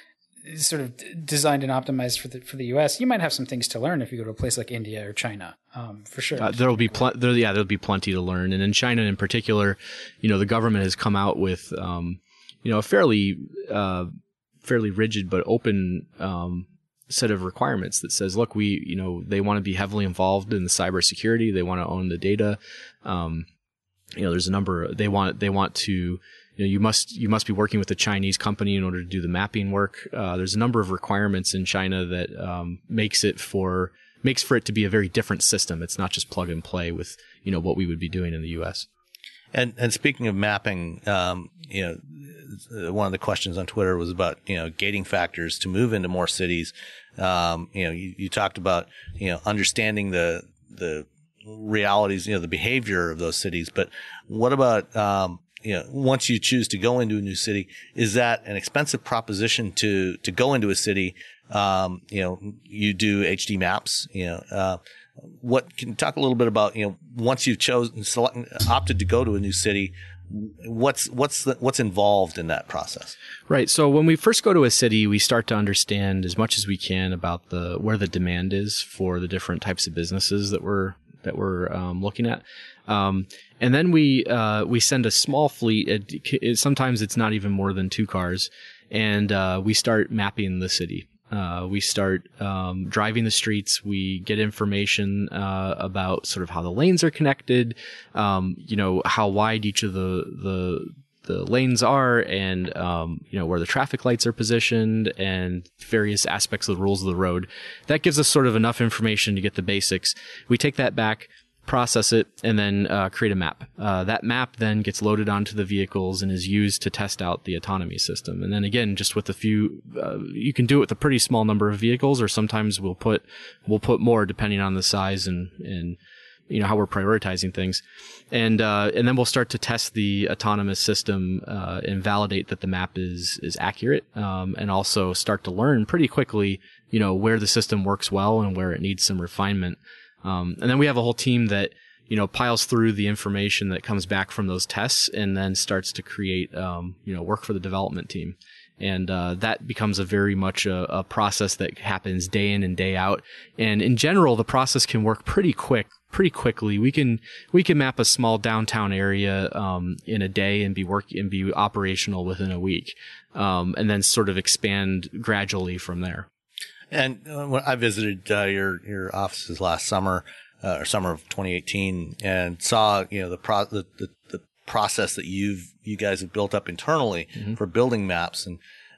sort of designed and optimized for the for the U S. You might have some things to learn if you go to a place like India or China, um, for sure.
Uh, there'll be pl- there, yeah, there'll be plenty to learn, and in China in particular, you know, the government has come out with, um, you know, a fairly, uh, fairly rigid but open um, set of requirements that says, look, we, you know, they want to be heavily involved in the cybersecurity. They want to own the data. Um, you know, there's a number. They want they want to, you know, you must you must be working with a Chinese company in order to do the mapping work. Uh, there's a number of requirements in China that um, makes it for makes for it to be a very different system. It's not just plug and play with, you know, what we would be doing in the U S.
And and speaking of mapping, um, you know, one of the questions on Twitter was about, you know, gating factors to move into more cities. Um, you know, you, you talked about, you know, understanding the the realities, you know, the behavior of those cities. But what about, um, you know, once you choose to go into a new city, is that an expensive proposition to to go into a city? Um, you know, you do H D maps, you know. Uh, What can you talk a little bit about, you know, once you've chosen, select, opted to go to a new city, what's what's the, what's involved in that process?
Right. So when we first go to a city, we start to understand as much as we can about the where the demand is for the different types of businesses that we're that we're um, looking at, um, and then we uh, we send a small fleet. It, it, sometimes it's not even more than two cars, and uh, we start mapping the city. Uh, we start um, driving the streets. We get information uh, about sort of how the lanes are connected, um, you know, how wide each of the the the lanes are, and um, you know, where the traffic lights are positioned, and various aspects of the rules of the road. That gives us sort of enough information to get the basics. We take that back, process it, and then uh, create a map. Uh, that map then gets loaded onto the vehicles and is used to test out the autonomy system. And then again, just with a few, uh, you can do it with a pretty small number of vehicles, or sometimes we'll put we'll put more depending on the size and and you know how we're prioritizing things. And uh, and then we'll start to test the autonomous system uh, and validate that the map is is accurate, um, and also start to learn pretty quickly, you know, where the system works well and where it needs some refinement. Um, and then we have a whole team that, you know, piles through the information that comes back from those tests and then starts to create, um, you know, work for the development team. And uh, that becomes a very much a, a process that happens day in and day out. And in general, the process can work pretty quick, pretty quickly. We can we can map a small downtown area um, in a day and be work and be operational within a week, um, and then sort of expand gradually from there.
And uh, when I visited uh, your your offices last summer, uh, or summer of twenty eighteen, and saw, you know, the pro the, the, the process that you've you guys have built up internally mm-hmm. for building maps, and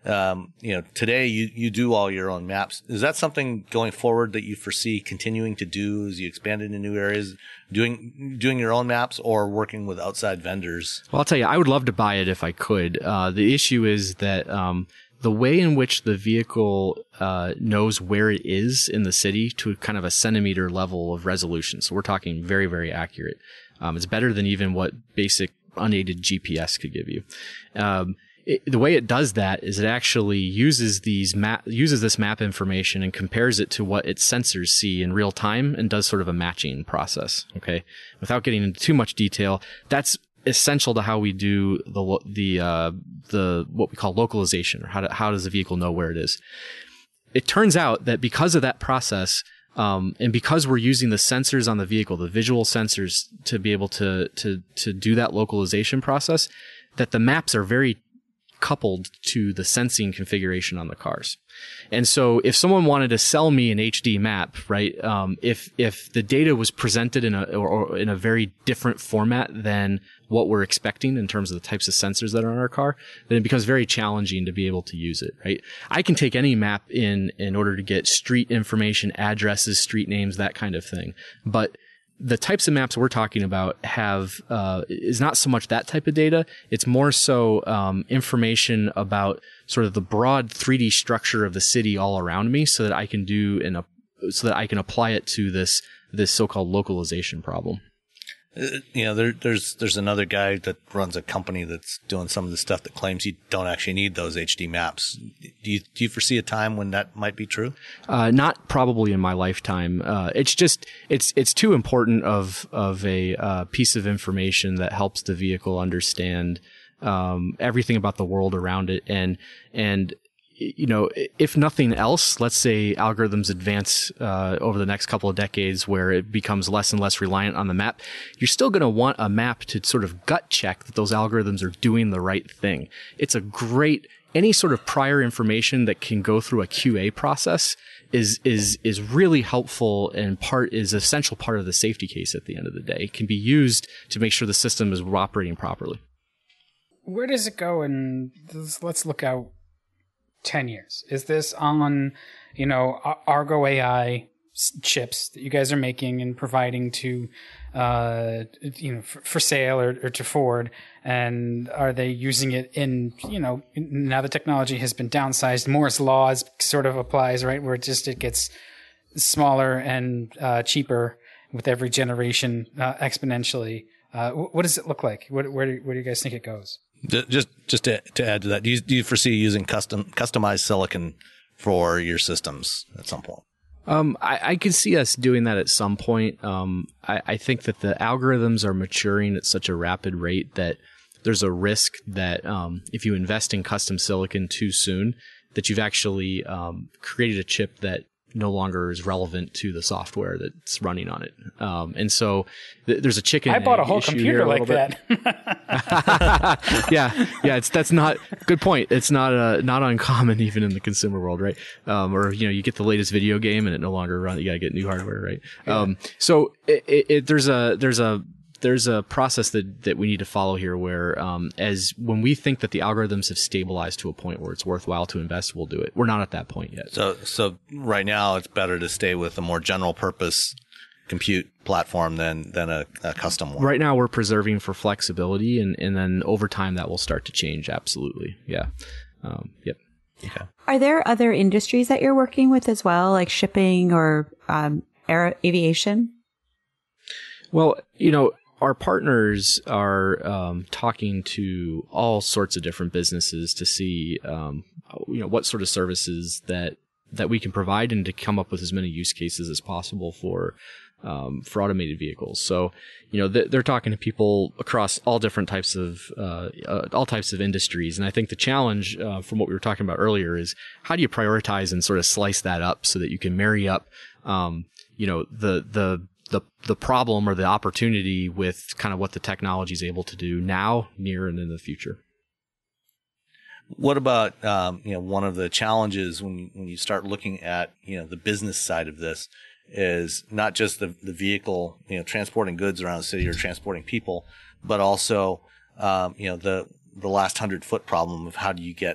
um, you know, today you, you do all your own maps. Is that something going forward that you foresee continuing to do as you expand into new areas, doing doing your own maps or working with outside vendors?
Well, I'll tell you, I would love to buy it if I could. Uh, the issue is that um, the way in which the vehicle uh, knows where it is in the city to kind of a centimeter level of resolution. So we're talking very, very accurate. Um, it's better than even what basic unaided G P S could give you. Um, it, the way it does that is it actually uses these map, uses this map information and compares it to what its sensors see in real time and does sort of a matching process. Okay. Without getting into too much detail, that's essential to how we do the, the, uh, the, what we call localization, or how to, how does the vehicle know where it is? It turns out that because of that process, Um, and because we're using the sensors on the vehicle, the visual sensors to be able to, to, to do that localization process, that the maps are very coupled to the sensing configuration on the cars. And so if someone wanted to sell me an H D map, right, um, if, if the data was presented in a, or, or in a very different format than what we're expecting in terms of the types of sensors that are on our car, then it becomes very challenging to be able to use it, right? I can take any map in, in order to get street information, addresses, street names, that kind of thing. But the types of maps we're talking about have, uh, is not so much that type of data. It's more so, um, information about sort of the broad three D structure of the city all around me so that I can do in a, so that I can apply it to this, this so-called localization problem.
Uh, you know, there, there's there's another guy that runs a company that's doing some of the stuff that claims you don't actually need those H D maps. Do you do you foresee a time when that might be true?
Uh, not probably in my lifetime. Uh, it's just it's it's too important of of a uh, piece of information that helps the vehicle understand um, everything about the world around it, and and. You know, if nothing else, let's say algorithms advance uh, over the next couple of decades where it becomes less and less reliant on the map, you're still going to want a map to sort of gut check that those algorithms are doing the right thing. It's a great, any sort of prior information that can go through a Q A process is is is really helpful and part is an essential part of the safety case at the end of the day. It can be used to make sure the system is operating properly.
Where does it go? And let's look out ten years. Is this on, you know, Argo A I chips that you guys are making and providing to, uh, you know, for, for sale or, or to Ford? And are they using it in, you know, now the technology has been downsized, Moore's Law sort of applies, right? Where it just, it gets smaller and uh, cheaper with every generation uh, exponentially. Uh, what does it look like? What, where, do, where do you guys think it goes?
Just just to, to add to that, do you, do you foresee using custom customized silicon for your systems at some point?
Um, I, I can see us doing that at some point. Um, I, I think that the algorithms are maturing at such a rapid rate that there's a risk that um, if you invest in custom silicon too soon, that you've actually um, created a chip that no longer is relevant to the software that's running on it. Um, and so th- there's a chicken.
I bought a whole
issue
computer like
bit.
that.
yeah. Yeah. It's, that's not good point. It's not, uh, not uncommon even in the consumer world, right? Um, or, you know, you get the latest video game and it no longer runs. You gotta get new hardware, right? Yeah. Um, so it, it, it, there's a, there's a, there's a process that, that we need to follow here where, um, as when we think that the algorithms have stabilized to a point where it's worthwhile to invest, we'll do it. We're not at that point yet.
So, so right now it's better to stay with a more general purpose compute platform than, than a, a custom one.
Right now we're preserving for flexibility and, and then over time that will start to change. Absolutely. Yeah. Um, yep.
Okay.
Are there other industries that you're working with as well, like shipping or, um, air aviation?
Well, you know, our partners are um, talking to all sorts of different businesses to see, um, you know, what sort of services that that we can provide, and to come up with as many use cases as possible for um, for automated vehicles. So, you know, th- they're talking to people across all different types of uh, uh, all types of industries, and I think the challenge uh, from what we were talking about earlier is how do you prioritize and sort of slice that up so that you can marry up, um, you know, the the the the problem or the opportunity with kind of what the technology is able to do now, near, and in the future.
What about um, you know, one of the challenges when you, when you start looking at, you know, the business side of this is not just the the vehicle, you know, transporting goods around the city or transporting people, but also um, you know, the the last hundred foot problem of how do you get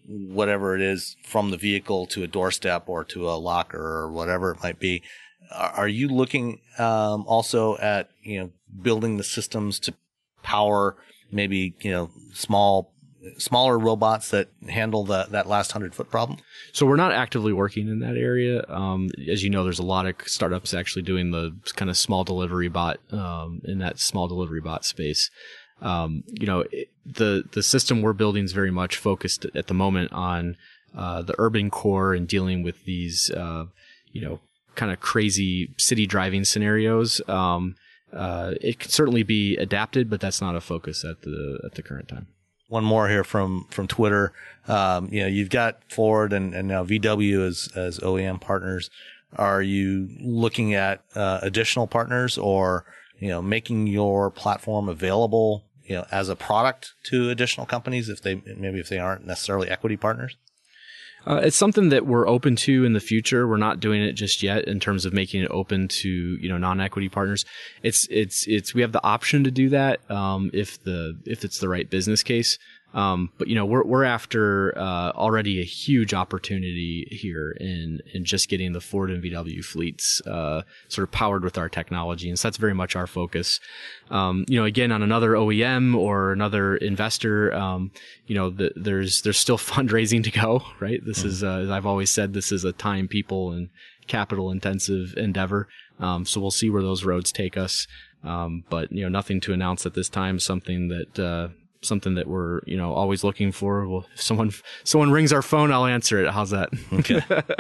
whatever it is from the vehicle to a doorstep or to a locker or whatever it might be. Are you looking um, also at, you know, building the systems to power maybe, you know, small, smaller robots that handle the, that last hundred foot problem?
So we're not actively working in that area. Um, as you know, there's a lot of startups actually doing the kind of small delivery bot um, in that small delivery bot space. Um, you know, it, the the system we're building is very much focused at the moment on uh, the urban core and dealing with these, uh, you know, kind of crazy city driving scenarios. Um, uh, it could certainly be adapted, but that's not a focus at the at the current time.
One more here from from Twitter. Um, you know, you've got Ford and, and now V W as as O E M partners. Are you looking at uh, additional partners, or, you know, making your platform available, you know, as a product to additional companies if they maybe if they aren't necessarily equity partners?
Uh, it's something that we're open to in the future. We're not doing it just yet in terms of making it open to, you know, non-equity partners. It's it's it's we have the option to do that um, if the if it's the right business case. Um, but you know, we're we're after uh, already a huge opportunity here in in just getting the Ford and V W fleets uh, sort of powered with our technology, and so that's very much our focus. Um, you know, again, on another O E M or another investor, um, you know, the, there's there's still fundraising to go, right? This mm-hmm. is, uh, as I've always said, this is a time, people, and capital intensive endeavor. Um, so we'll see where those roads take us. Um, but you know, nothing to announce at this time. Something that. Uh, something that we're, you know, always looking for. Well, if someone, someone rings our phone, I'll answer it. How's that?
Okay.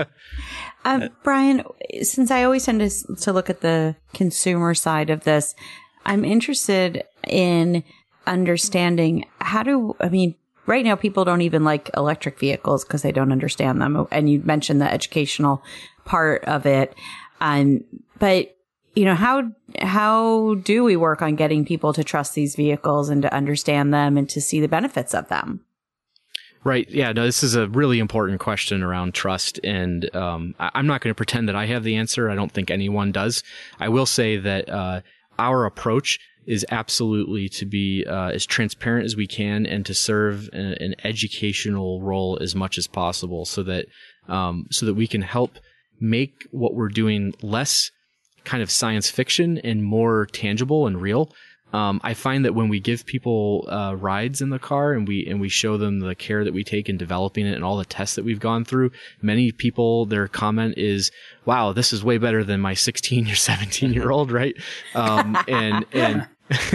um, Brian, since I always tend to, to look at the consumer side of this, I'm interested in understanding how do, I mean, right now people don't even like electric vehicles because they don't understand them. And you mentioned the educational part of it. Um, but you know, how, how do we work on getting people to trust these vehicles and to understand them and to see the benefits of them?
Right. Yeah. No, this is a really important question around trust. And um, I, I'm not going to pretend that I have the answer. I don't think anyone does. I will say that uh, our approach is absolutely to be uh, as transparent as we can and to serve an, an educational role as much as possible so that um, so that we can help make what we're doing less kind of science fiction and more tangible and real. Um, I find that when we give people uh, rides in the car and we and we show them the care that we take in developing it and all the tests that we've gone through, many people, their comment is, "Wow, this is way better than my sixteen or seventeen year old," right? Um, and and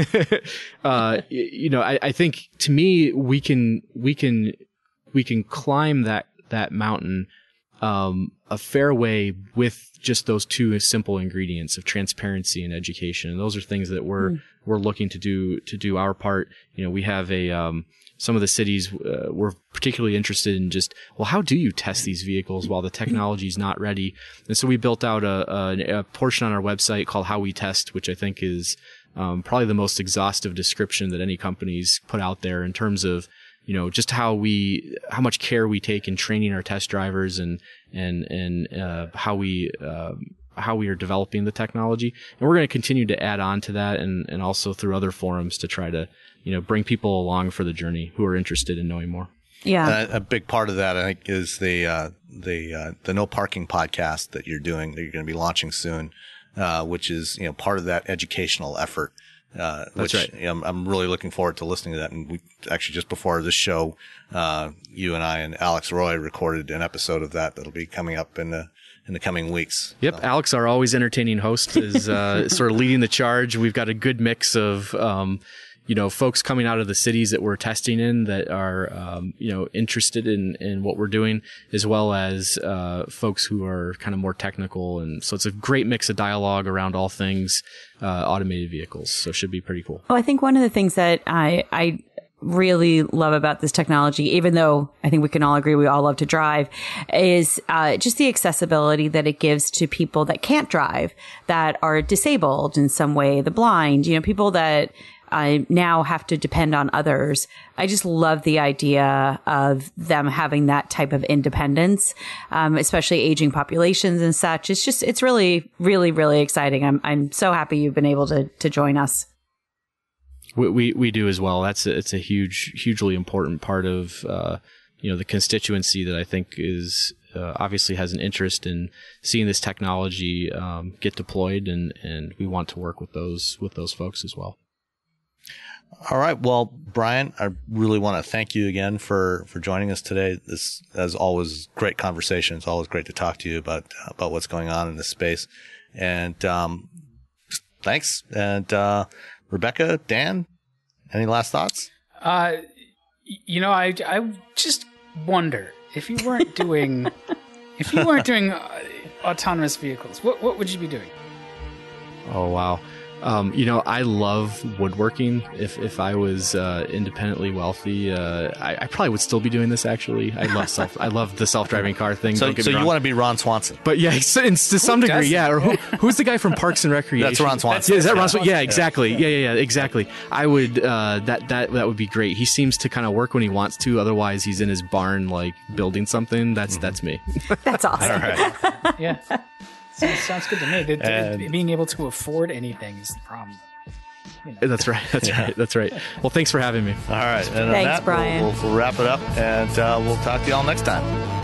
uh, you know, I, I think to me we can we can we can climb that that mountain um, a fair way with just those two simple ingredients of transparency and education. And those are things that we're, mm. we're looking to do, to do our part. You know, we have a, um, some of the cities, uh, we're particularly interested in just, well, how do you test these vehicles while the technology is not ready? And so we built out a, a, a portion on our website called How We Test, which I think is, um, probably the most exhaustive description that any company's put out there in terms of, you know, just how we, how much care we take in training our test drivers and, and, and, uh, how we, uh, how we are developing the technology. And we're going to continue to add on to that and, and also through other forums to try to, you know, bring people along for the journey who are interested in knowing more.
Yeah.
Uh, a big part of that, I think, is the, uh, the, uh, the No Parking podcast that you're doing, that you're going to be launching soon, uh, which is, you know, part of that educational effort. Uh,
That's
which,
right.
You know, I'm, I'm really looking forward to listening to that. And we actually just before this show, uh, you and I and Alex Roy recorded an episode of that that'll be coming up in the in the coming weeks.
Yep, so. Alex, our always entertaining host, is uh, sort of leading the charge. We've got a good mix of um, you know, folks coming out of the cities that we're testing in that are um, you know, interested in in what we're doing, as well as uh, folks who are kind of more technical. And so it's a great mix of dialogue around all things uh, automated vehicles. So it should be pretty cool.
Well, I think one of the things that I I really love about this technology, even though I think we can all agree we all love to drive, is uh, just the accessibility that it gives to people that can't drive, that are disabled in some way, the blind, you know, people that I now have to depend on others. I just love the idea of them having that type of independence, um, especially aging populations and such. It's just, it's really, really, really exciting. I'm, I'm so happy you've been able to, to join us.
We, we, we do as well. That's a, it's a huge, hugely important part of, uh, you know, the constituency that I think is uh, obviously has an interest in seeing this technology um, get deployed, and, and we want to work with those with those folks as well.
All right. Well, Brian, I really want to thank you again for, for joining us today. This, as always, great conversation. It's always great to talk to you about about what's going on in this space. And um, thanks. And uh, Rebecca, Dan, any last thoughts?
Uh, you know, I I just wonder if you weren't doing if you weren't doing uh, autonomous vehicles, what what would you be doing?
Oh wow. Um, you know, I love woodworking. If if I was uh, independently wealthy, uh, I, I probably would still be doing this. Actually, I love self. I love the self-driving car thing.
So, so you want to be Ron Swanson?
But yeah, so, to some degree,
doesn't?
yeah. Or who, who's the guy from Parks and Recreation?
That's Ron Swanson.
Yeah, is that Ron Swanson? Yeah, exactly. Yeah, yeah, yeah, exactly. I would. Uh, that that that would be great. He seems to kind of work when he wants to. Otherwise, he's in his barn like building something. That's mm-hmm. that's me.
That's awesome.
All right.
Yeah, sounds, sounds good to me. The, the,
And-
being able to afford anything is the problem. You know.
That's right. That's
Yeah.
right. That's right. Well, thanks for having me.
All right. And on
Thanks,
that,
Brian.
We'll, we'll, we'll wrap it up, and uh, we'll talk to you all next time.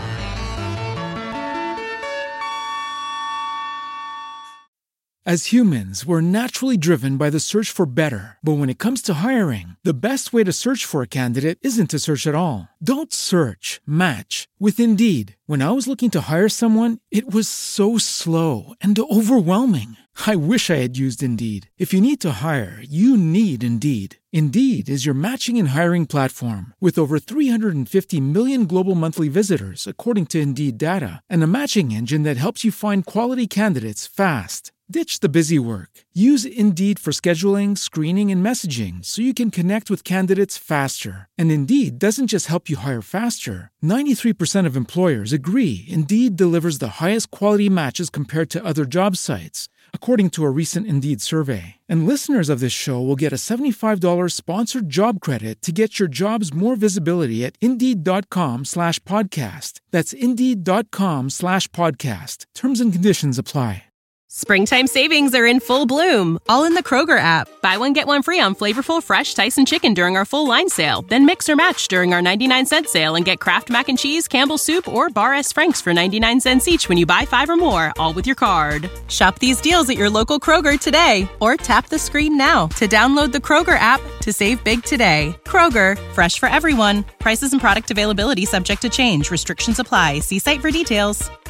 As humans, we're naturally driven by the search for better. But when it comes to hiring, the best way to search for a candidate isn't to search at all. Don't search, match with Indeed. When I was looking to hire someone, it was so slow and overwhelming. I wish I had used Indeed. If you need to hire, you need Indeed. Indeed is your matching and hiring platform with over three hundred fifty million global monthly visitors, according to Indeed data, and a matching engine that helps you find quality candidates fast. Ditch the busy work. Use Indeed for scheduling, screening, and messaging so you can connect with candidates faster. And Indeed doesn't just help you hire faster. ninety-three percent of employers agree Indeed delivers the highest quality matches compared to other job sites, according to a recent Indeed survey. And listeners of this show will get a seventy-five dollars sponsored job credit to get your jobs more visibility at Indeed.com slash podcast. That's Indeed.com slash podcast. Terms and conditions apply.
Springtime savings are in full bloom, all in the Kroger app. Buy one, get one free on flavorful, fresh Tyson chicken during our full line sale. Then mix or match during our ninety-nine cent sale and get Kraft Mac and Cheese, Campbell's Soup, or Bar S. Frank's for ninety-nine cents each when you buy five or more, all with your card. Shop these deals at your local Kroger today, or tap the screen now to download the Kroger app to save big today. Kroger, fresh for everyone. Prices and product availability subject to change. Restrictions apply. See site for details.